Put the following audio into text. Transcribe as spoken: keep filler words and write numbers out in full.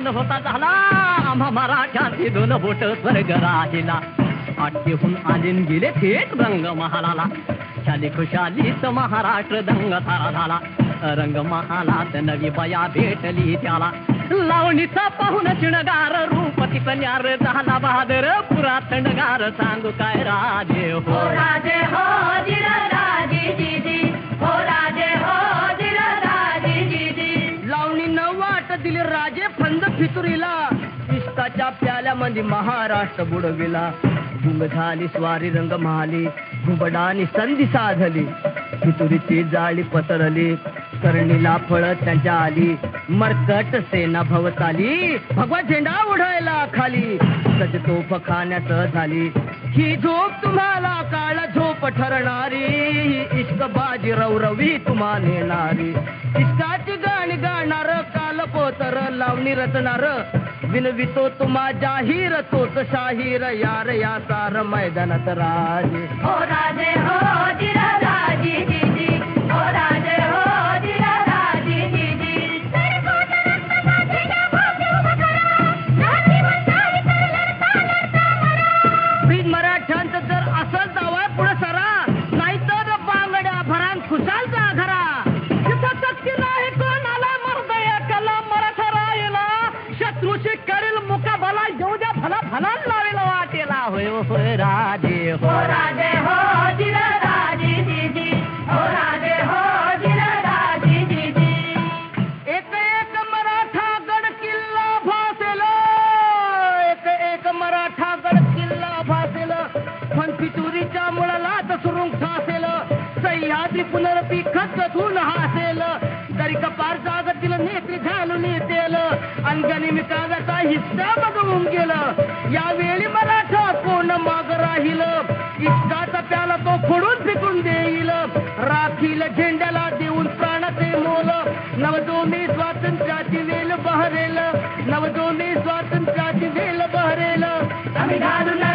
मान होता झाला आम्हा मराठ्यांची दोन बोट स्वर्ग राहिला. आठशेहून आलीन गेले थेट रंग महालाला. शाली खुशालीत महाराष्ट्र दंग सारा झाला. रंग महालात नवी बया भेटली त्याला. लावणीचा पाहून चिणगार रूप तिचं न्यार झाला बहादर. पुरा थंडगार सांगू काय राजे हो राजे हो राजे जी हो राजे हो राजे जी. लावणी न वाट दिली राजे फंद फितुरीला. इष्टाच्या प्याल्यामध्ये महाराष्ट्र बुडविला. गुंग झाली स्वारी रंग महाली. घुबडानी संधी साधली. फितुरीची जाळी पसरली. करणीला फळ त्यांच्या आली. मरकट सेना भवताली. भगवा झेंडा उडायला खाली. सज तोफ खाण्यात झाली. ही झोप तुम्हाला काळ झोप ठरणारी. इश्क बाजी रवरवी तुम्हा नेणारी. इश्काची गाणी गाणार काल पोतर लावणी रचणार. विनवितो तुम्हा जाहीर तोच शाहीर यार या सार मैदानात राजे हो राजे हो राजे जी हो राजे हो राजे जी. बीज मराठ्यांचं जर असं दावा पुढे सरा. नाहीतर बांगड्या भरान खुशालचा घरा. तिथं सक्ती नाही कोणाला मर्दया कला मराठा राहिला. शत्रूशी करील मुकाबला येऊ द्या भला भला लावेल वाटेला. होय होय राजे हो हो राजे हो राजे जी हो राजे हो राजे जी. एक एक मराठा गड किल्ला भासेल. एक एक मराठा गड किल्ला भासेल. पण फितुरीच्या मुळाला सुरुंग ठासेल. सह्याद्री पुनरपी खचून हासेल. तरी कपार जागतील नेत्री घालून येतेल. अंगणी मी कागाचा हिस्सा बघून गेलं. यावेळी मराठा कोण माग राहील. इष्टाचा प्याला तो फोडून फेकून देईल. राखील झेंड्याला देऊन प्राणाचे मोल. नवजोनी स्वातंत्र्याची वेल बहरेल. नवजोनी स्वातंत्र्याची वेल बहरेल. आम्ही घालून